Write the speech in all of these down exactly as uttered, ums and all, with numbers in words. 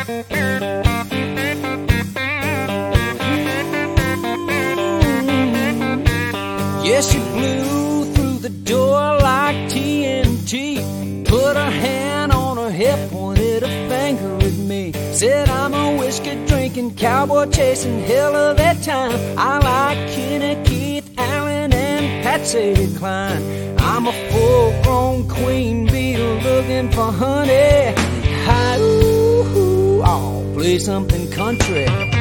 Yeah, she blew through the door like T N T. Put her hand on her hip, pointed a finger at me. Said I'm a whiskey drinking, cowboy chasing hell of that time. I like Kenny, Keith, Allen, and Patsy Cline. I'm a full-grown queen bee looking for honey. Hi, ooh, ooh, oh, play something country.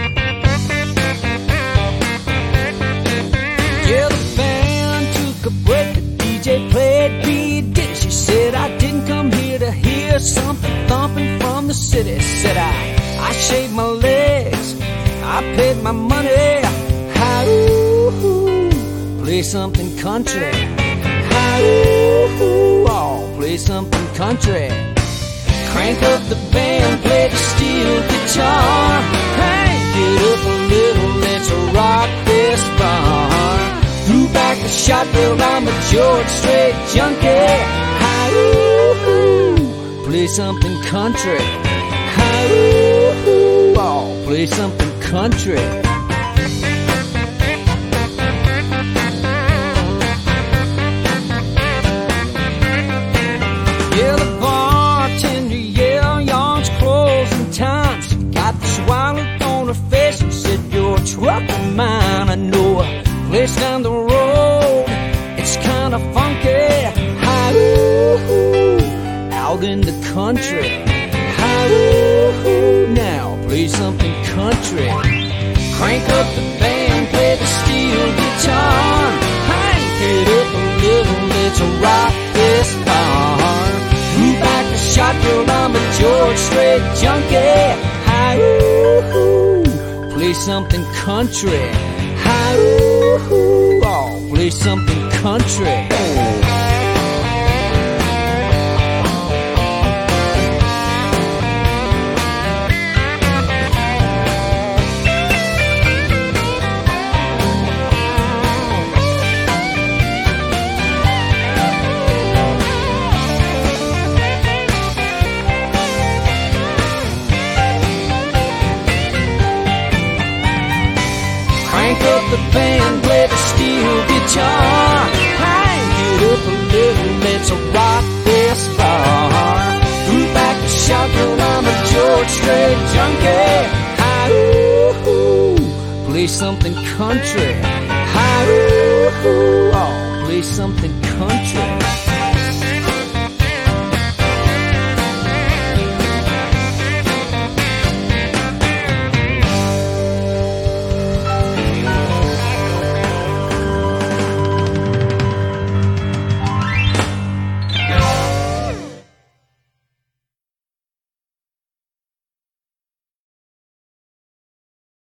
Yeah, the band took a break, the D J played B D. She said I didn't come here to hear something thumping from the city. Said I, I shaved my legs, I paid my money. Hi, ooh, ooh, play something country. Hi, ooh, ooh, oh, play something country. Crank up the band, play the steel guitar. Crank it up a little, let's rock this bar. Threw back the shot, well, I'm a George Strait junkie. Hi, ooh, ooh, play something country. Hi, ooh, ooh, oh, play something country. Yeah, the bartender yelled, y'all's closing time. She got this wild look on her face and said, your truck of mine. I know a place down the road, it's kinda funky. Hi, ooh, ooh, out in the country. Hi, ooh, ooh, now play something country. Crank up the band, play the steel guitar. Crank it up a little, let's rock this bar. Threw back the shot, girl, I'm a George Strait junkie. Hi, ooh, ooh, play something country. Hi, ooh, ooh, oh, play something country. Crank up the band, play the steel guitar. Crank it up a little, let's rock this bar. Threw back the shot, girl, I'm a George Strait junkie. Hi, ooh, ooh, play something country. Hi, ooh, ooh, oh, play something country.